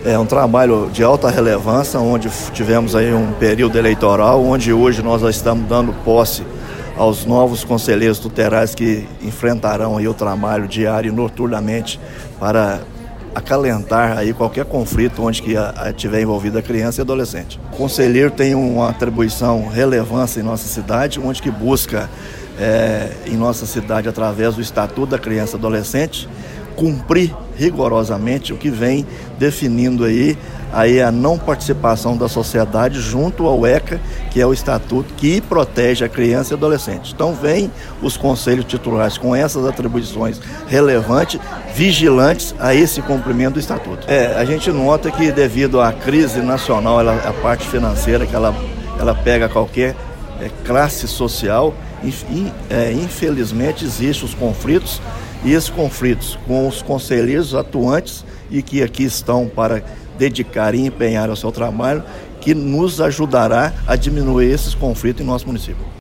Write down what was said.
É um trabalho de alta relevância, onde tivemos aí um período eleitoral, onde hoje nós já estamos dando posse aos novos conselheiros tutelares que enfrentarão aí o trabalho diário e noturnamente para acalentar aí qualquer conflito onde que tiver envolvida a criança e adolescente. O conselheiro tem uma atribuição relevância em nossa cidade, onde que busca em nossa cidade, através do Estatuto da Criança e Adolescente, cumprir rigorosamente o que vem definindo aí a não participação da sociedade junto ao ECA, que é o estatuto que protege a criança e adolescente. Então vem os conselhos titulares com essas atribuições relevantes, vigilantes a esse cumprimento do estatuto. A gente nota que devido à crise nacional, a parte financeira que ela pega qualquer classe social, infelizmente existem os conflitos, e esses conflitos com os conselheiros atuantes e que aqui estão para dedicar e empenhar o seu trabalho, que nos ajudará a diminuir esses conflitos em nosso município.